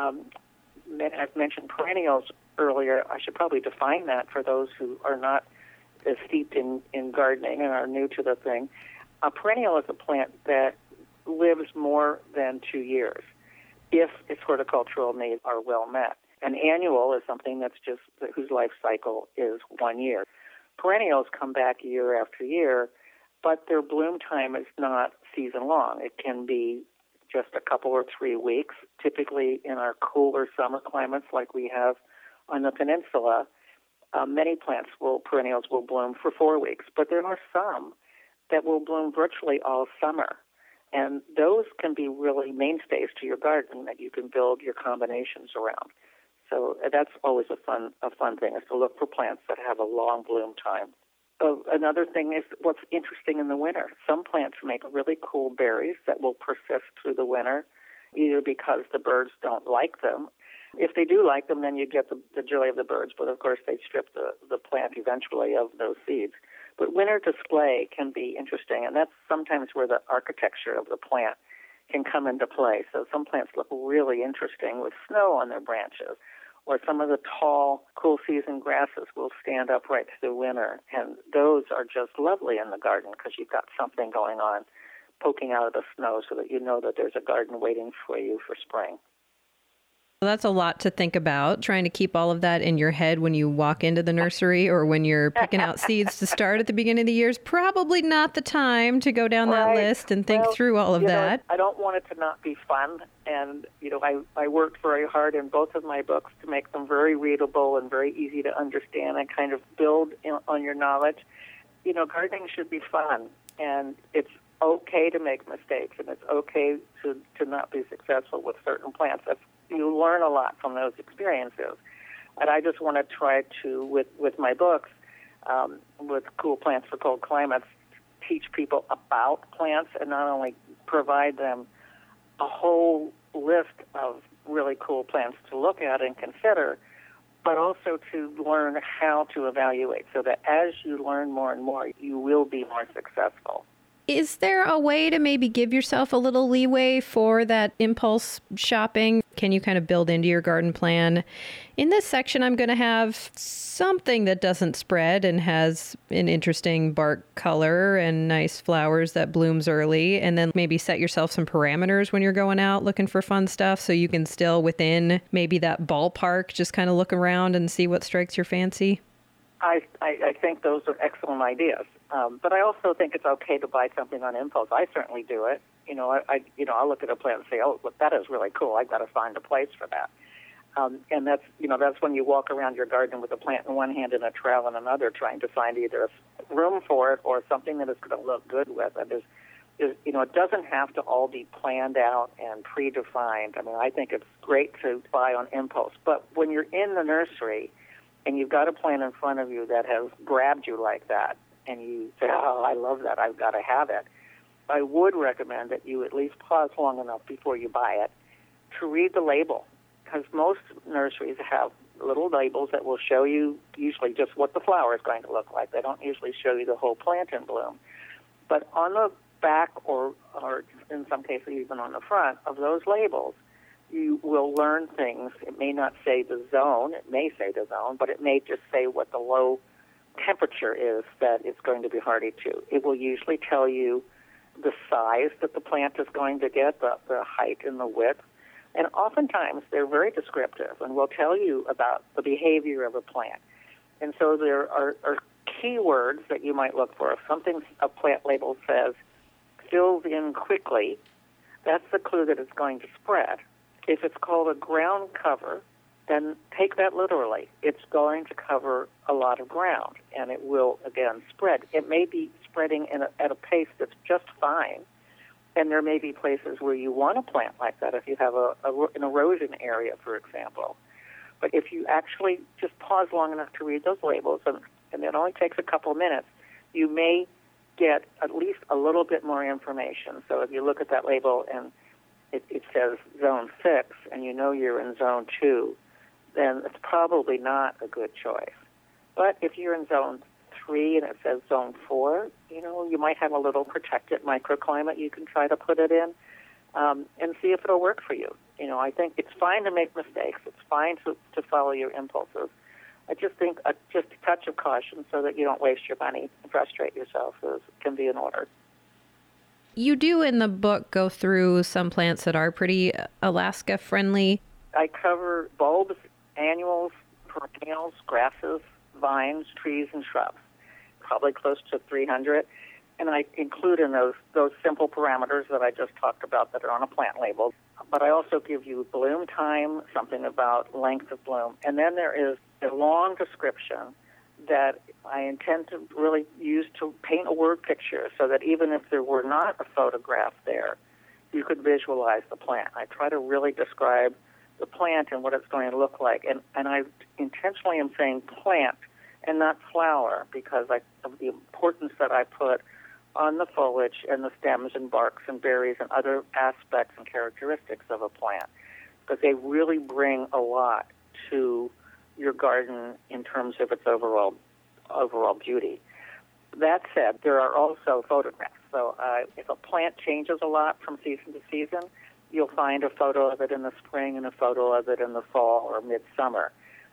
I've mentioned perennials earlier. I should probably define that for those who are not as steeped in gardening and are new to the thing. A perennial is a plant that lives more than 2 years if its horticultural needs are well met. An annual is something whose life cycle is 1 year. Perennials come back year after year, but their bloom time is not season long. It can be just a couple or 3 weeks. Typically in our cooler summer climates like we have on the peninsula, many perennials will bloom for 4 weeks, but there are some that will bloom virtually all summer. And those can be really mainstays to your garden that you can build your combinations around. So that's always a fun thing, is to look for plants that have a long bloom time. Another thing is what's interesting in the winter. Some plants make really cool berries that will persist through the winter, either because the birds don't like them. If they do like them, then you get the joy of the birds, but of course they strip the plant eventually of those seeds. But winter display can be interesting, and that's sometimes where the architecture of the plant can come into play. So some plants look really interesting with snow on their branches, or some of the tall, cool season grasses will stand up right through the winter, and those are just lovely in the garden because you've got something going on poking out of the snow so that you know that there's a garden waiting for you for spring. Well, that's a lot to think about, trying to keep all of that in your head when you walk into the nursery or when you're picking out seeds to start at the beginning of the year. Is probably not the time to go down that list and think through all of that. I don't want it to not be fun, and I worked very hard in both of my books to make them very readable and very easy to understand and kind of build on your knowledge. Gardening should be fun, and it's okay to make mistakes, and it's okay to not be successful with certain plants. You learn a lot from those experiences. And I just want to try to, with my books, with Cool Plants for Cold Climates, teach people about plants and not only provide them a whole list of really cool plants to look at and consider, but also to learn how to evaluate so that as you learn more and more, you will be more successful. Is there a way to maybe give yourself a little leeway for that impulse shopping? Can you kind of build into your garden plan? In this section, I'm going to have something that doesn't spread and has an interesting bark color and nice flowers that blooms early. And then maybe set yourself some parameters when you're going out looking for fun stuff so you can still within maybe that ballpark just kind of look around and see what strikes your fancy. I think those are excellent ideas. But I also think it's okay to buy something on impulse. I certainly do it. I'll look at a plant and say, "Oh, look, that is really cool. I've got to find a place for that." And that's when you walk around your garden with a plant in one hand and a trowel in another, trying to find either room for it or something that it's going to look good with. And it doesn't have to all be planned out and predefined. I mean, I think it's great to buy on impulse. But when you're in the nursery and you've got a plant in front of you that has grabbed you like that, and you say, "Oh, I love that, I've got to have it," I would recommend that you at least pause long enough before you buy it to read the label, because most nurseries have little labels that will show you usually just what the flower is going to look like. They don't usually show you the whole plant in bloom. But on the back or in some cases even on the front of those labels, you will learn things. It may not say the zone, it may say the zone, but it may just say what the low temperature is that it's going to be hardy to. It will usually tell you the size that the plant is going to get, the height and the width. And oftentimes they're very descriptive and will tell you about the behavior of a plant. And so there are keywords that you might look for. If a plant label says, fills in quickly, that's the clue that it's going to spread. If it's called a ground cover, then take that literally. It's going to cover a lot of ground, and it will, again, spread. It may be spreading at a pace that's just fine, and there may be places where you want a plant like that if you have an erosion area, for example. But if you actually just pause long enough to read those labels, and it only takes a couple of minutes, you may get at least a little bit more information. So if you look at that label and it says zone 6, and you know you're in zone 2, then it's probably not a good choice. But if you're in zone 3 and it says zone 4, you might have a little protected microclimate you can try to put it in and see if it'll work for you. I think it's fine to make mistakes. It's fine to follow your impulses. I just think just a touch of caution so that you don't waste your money and frustrate yourself can be in order. You do in the book go through some plants that are pretty Alaska friendly. I cover bulbs, annuals, perennials, grasses, vines, trees, and shrubs, probably close to 300. And I include in those simple parameters that I just talked about that are on a plant label. But I also give you bloom time, something about length of bloom. And then there is a long description that I intend to really use to paint a word picture so that even if there were not a photograph there, you could visualize the plant. I try to really describe the plant and what it's going to look like. And I intentionally am saying plant and not flower because of the importance that I put on the foliage and the stems and barks and berries and other aspects and characteristics of a plant, because they really bring a lot to your garden in terms of its overall beauty. That said, there are also photographs. So if a plant changes a lot from season to season, you'll find a photo of it in the spring and a photo of it in the fall or midsummer.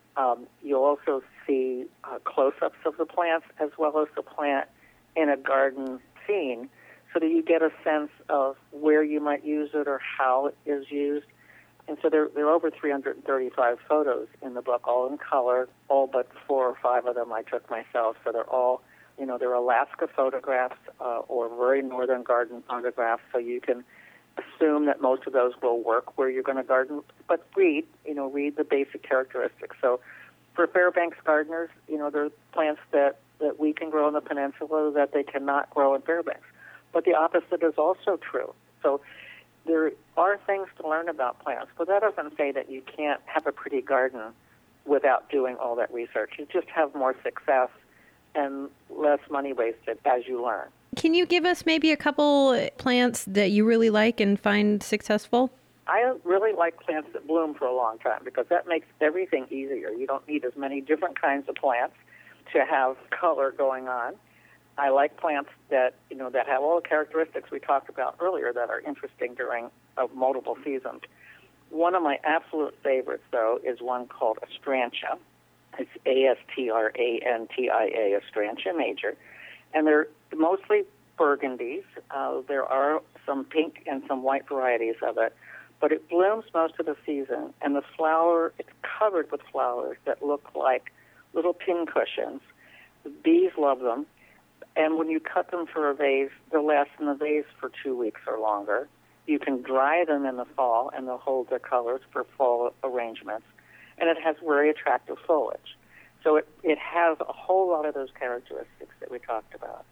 You'll also see close-ups of the plants as well as the plant in a garden scene so that you get a sense of where you might use it or how it is used. And so there are over 335 photos in the book, all in color, all but 4 or 5 of them I took myself. So they're all, they're Alaska photographs or very northern garden photographs, so you can assume that most of those will work where you're going to garden. But read the basic characteristics. So for Fairbanks gardeners, there are plants that we can grow in the peninsula that they cannot grow in Fairbanks. But the opposite is also true. So there are things to learn about plants, but that doesn't say that you can't have a pretty garden without doing all that research. You just have more success and less money wasted as you learn. Can you give us maybe a couple plants that you really like and find successful? I really like plants that bloom for a long time because that makes everything easier. You don't need as many different kinds of plants to have color going on. I like plants that, that have all the characteristics we talked about earlier that are interesting during multiple seasons. One of my absolute favorites, though, is one called Astrantia. It's Astrantia, Astrantia major. And they're mostly burgundies. There are some pink and some white varieties of it. But it blooms most of the season, and the flower, it's covered with flowers that look like little pin cushions. The bees love them, and when you cut them for a vase, they'll last in the vase for 2 weeks or longer. You can dry them in the fall, and they'll hold their colors for fall arrangements, and it has very attractive foliage. So it has a whole lot of those characteristics that we talked about.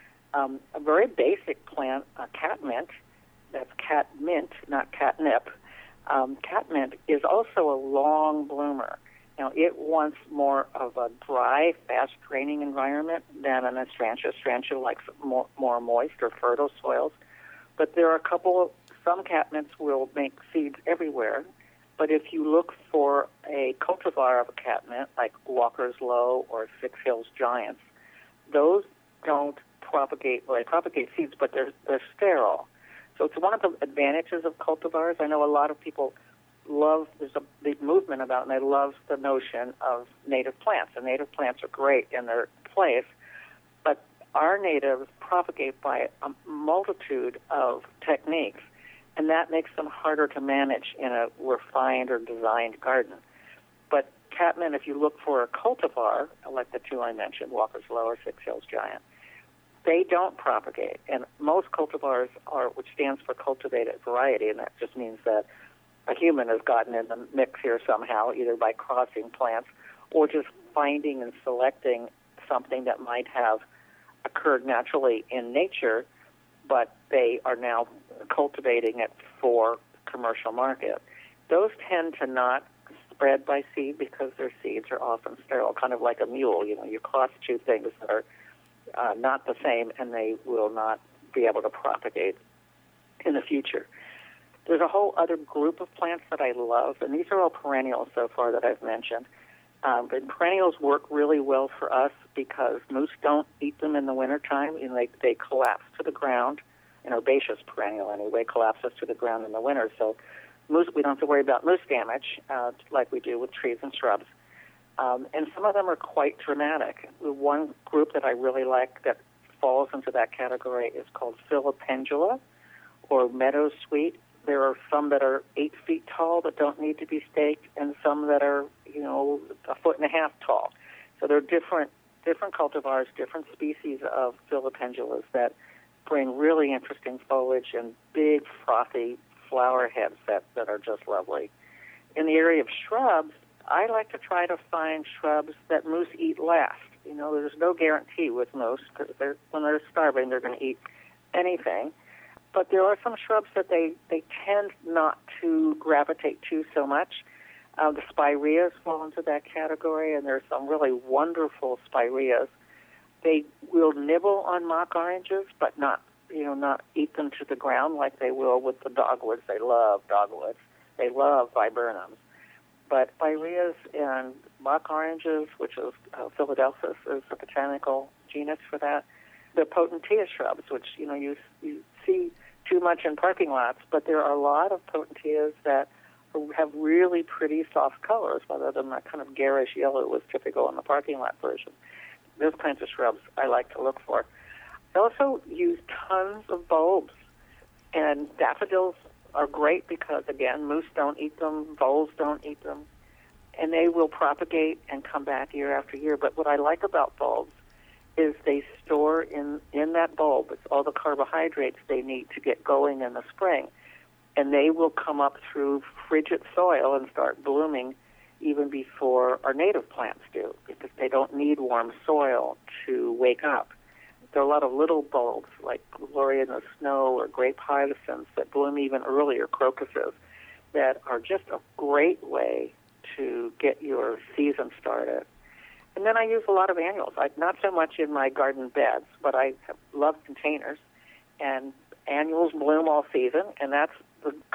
A very basic plant, catmint, that's catmint, not catnip. Catmint is also a long bloomer. Now, it wants more of a dry, fast-draining environment than an Astrantia. Astrantia likes more moist or fertile soils. But there are some catmints will make seeds everywhere. But if you look for a cultivar of a catmint, like Walker's Low or Six Hills Giants, those don't propagate, well, they propagate seeds, but they're sterile. So it's one of the advantages of cultivars. I know a lot of people there's a big movement about, and they love the notion of native plants. And native plants are great in their place, but our natives propagate by a multitude of techniques, and that makes them harder to manage in a refined or designed garden. But catmint, if you look for a cultivar, like the two I mentioned, Walker's Low or Six Hills Giant, they don't propagate. And most cultivars which stands for cultivated variety, and that just means that a human has gotten in the mix here somehow, either by crossing plants or just finding and selecting something that might have occurred naturally in nature, but they are now cultivating it for commercial market. Those tend to not spread by seed because their seeds are often sterile, kind of like a mule. You cross two things that are not the same, and they will not be able to propagate in the future. There's a whole other group of plants that I love, and these are all perennials so far that I've mentioned. But perennials work really well for us because moose don't eat them in the wintertime. They collapse to the ground. An herbaceous perennial, anyway, collapses to the ground in the winter. So moose, we don't have to worry about moose damage like we do with trees and shrubs. And some of them are quite dramatic. One group that I really like that falls into that category is called Filipendula or meadow sweet. There are some that are 8 feet tall that don't need to be staked, and some that are, 1.5 foot tall. So there are different cultivars, different species of Filipendulas that bring really interesting foliage and big, frothy flower heads that are just lovely. In the area of shrubs, I like to try to find shrubs that moose eat last. There's no guarantee with moose because when they're starving, they're going to eat anything. But there are some shrubs that they tend not to gravitate to so much. The spireas fall into that category, and there's some really wonderful spireas. They will nibble on mock oranges, but not eat them to the ground like they will with the dogwoods. They love dogwoods. They love viburnums. But spireas and mock oranges, which is Philadelphus, is the botanical genus for that. The potentilla shrubs, which you see too much in parking lots, but there are a lot of potentillas that have really pretty soft colors, rather than that kind of garish yellow was typical in the parking lot version. Those kinds of shrubs I like to look for. I also use tons of bulbs, and daffodils are great because, again, moose don't eat them, voles don't eat them, and they will propagate and come back year after year. But what I like about bulbs is they store in that bulb all the carbohydrates they need to get going in the spring, and they will come up through frigid soil and start blooming even before our native plants do, because they don't need warm soil to wake up. There are a lot of little bulbs like Gloria in the Snow or grape hyacinths that bloom even earlier, crocuses, that are just a great way to get your season started. And then I use a lot of annuals. Not so much in my garden beds, but I love containers. And annuals bloom all season, and that's a good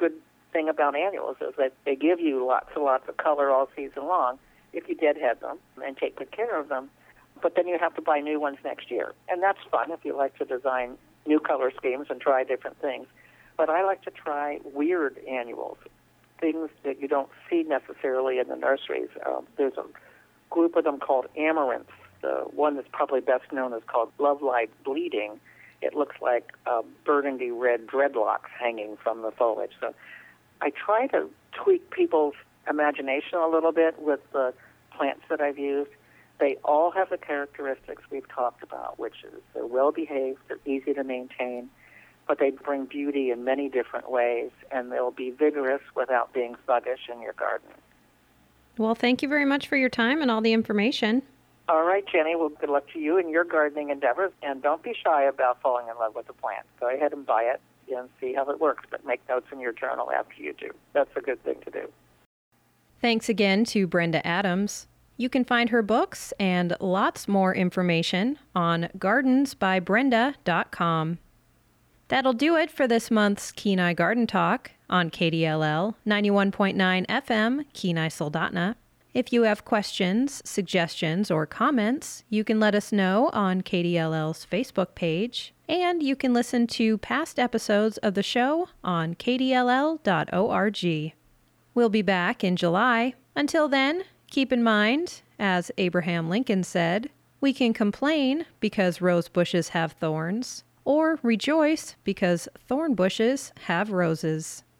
thing about annuals is that they give you lots and lots of color all season long if you deadhead them and take good care of them. But then you have to buy new ones next year. And that's fun if you like to design new color schemes and try different things. But I like to try weird annuals, things that you don't see necessarily in the nurseries. There's a group of them called amaranths. The one that's probably best known is called Love Light Bleeding. It looks like burgundy red dreadlocks hanging from the foliage. So I try to tweak people's imagination a little bit with the plants that I've used. They all have the characteristics we've talked about, which is they're well-behaved, they're easy to maintain, but they bring beauty in many different ways, and they'll be vigorous without being sluggish in your garden. Well, thank you very much for your time and all the information. All right, Jenny. Well, good luck to you in your gardening endeavors, and don't be shy about falling in love with a plant. Go ahead and buy it and see how it works, but make notes in your journal after you do. That's a good thing to do. Thanks again to Brenda Adams. You can find her books and lots more information on gardensbybrenda.com. That'll do it for this month's Kenai Garden Talk on KDLL 91.9 FM, Kenai Soldotna. If you have questions, suggestions, or comments, you can let us know on KDLL's Facebook page, and you can listen to past episodes of the show on kdll.org. We'll be back in July. Until then, keep in mind, as Abraham Lincoln said, we can complain because rose bushes have thorns, or rejoice because thorn bushes have roses.